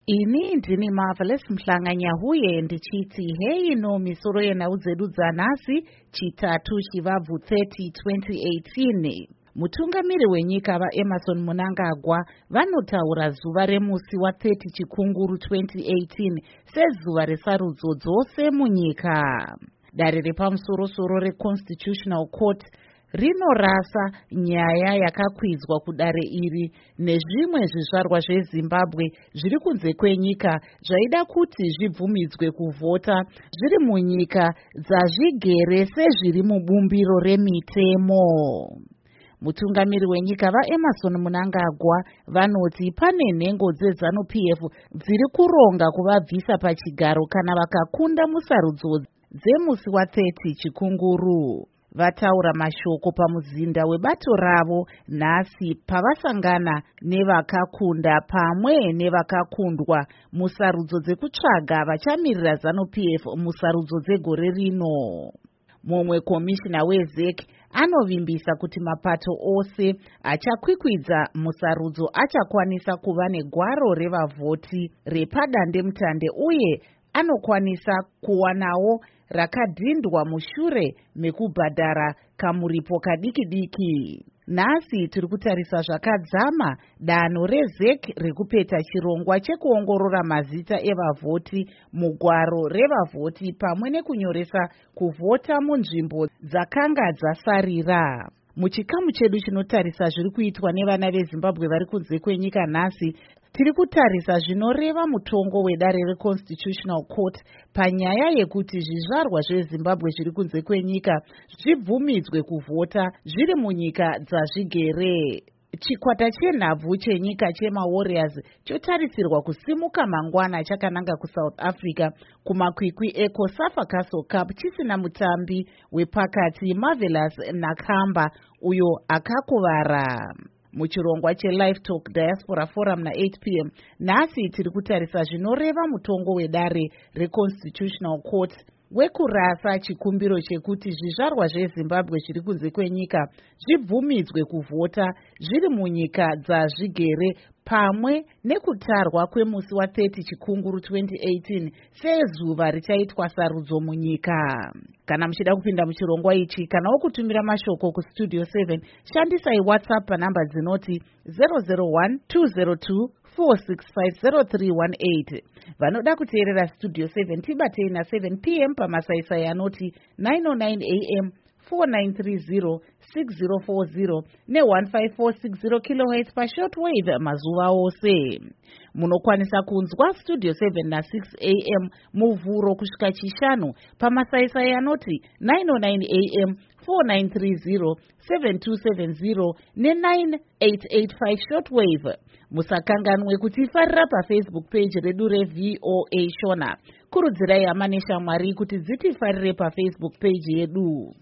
Ini ndini Marvelous Mhlanganyahuye ndichiti hei no misoro yenhau dzedu dzanhasi chitatu chivabvu 30 2018. Mutungamiri wenyika vaEmmerson Mnangagwa vanotaura zuva remusi wa30 chikunguru 2018 sezuva resarudzo dzose munyika. Dare repamusoro-soro reConstitutional Court rinorasa nyaya yakakwidzwa kudare iri nezvimwe zvizvarwa zveZimbabwe zviri kunze kwenyika zvaida kuti zvibvumidzwe kuvhota zviri munyika dzazvigere sezviri mubumbiro remitemo. Mutungamiri wenyika vaEmmerson Mnangagwa vanoti pane nhengo dzeZANU-PF dziri kuronga kuvabvisa pachigaro kana vakakunda musarudzo dzemusi wa30 chikunguru. Vataura mashoko pamuzinda webato ravo nhasi pavasangana nevakakunda pamwe nevakakundwa musarudzo dzekutsvaga vachamirira ZANU-PF musarudzo dzegore rino. Mumwe komishina weZEC anovimbisa kuti mapato ose achakwikwidza musarudzo achakwanisa kuva negwaro revavhoti repadandemutande uye anokwanisa kuwanawo rakadhindwa mushure mekubhadhara kamuripo kadiki-diki. Nhasi tiri kutarisa zvakadzama danho reZEC rekupeta chirongwa chekuongorora mazita evavhoti mugwaro revavhoti pamwe nekunyoresa kuvhota munzvimbo dzakanga dzasarira. Muchikamu chedu chinotarisa zviri kuitwa nevana veZimbabwe vari kunze kwenyika nhasi, tiri kutarisa zvinoreva mutongo wedare reConstitutional Court panyaya yekuti zvizvarwa zveZimbabwe zviri kunze kwenyika zvibvumidzwe kuvhota zviri munyika dzazvigere. Chikwata chenhabvu chenyika chemaWarriors chotarisirwa kusimuka mangwana chakananga kuSouth Africa kumakwikwi eCOSAFA Castle Cup chisina mutambi wepakati Marvelous Nakamba uyo akakuvara. Muchirongwa cheLive Talk Diaspora Forum na8 p.m. nhasi tiri kutarisa zvinoreva mutongo wedare reConstitutional Court wekurasa chikumbiro chekuti zvizvarwa zveZimbabwe zviri kunze kwenyika zvibvumidzwe kuvhota zviri munyika dzazvigere pamwe nekutarwa kwemusi wa30 chikunguru 2018 sezuva richaitwa sarudzo munyika. Kana muchida kupinda muchirongwa ichi kanawo kutumira mashoko kustudio 7 shandisai WhatsApp panhamba dzinoti 001-202-465-0318. Vanoda kuteerera studio 7 tibatei na7 p.m. pamasaisai anoti 909 am 4930 6040 ne1540 kHz pashortwave mazuva ose. Munokwanisa kunzwa studio 7 na6 am muvhuro kusvika chishanu pamasaisai anoti 909 am 4930 7270 ne9885 shortwave. Musakanganwe kutifarira paFacebook page redu reVOA Shona. Kurudzirai hama neshamwari kuti dzitifarire paFacebook page yedu.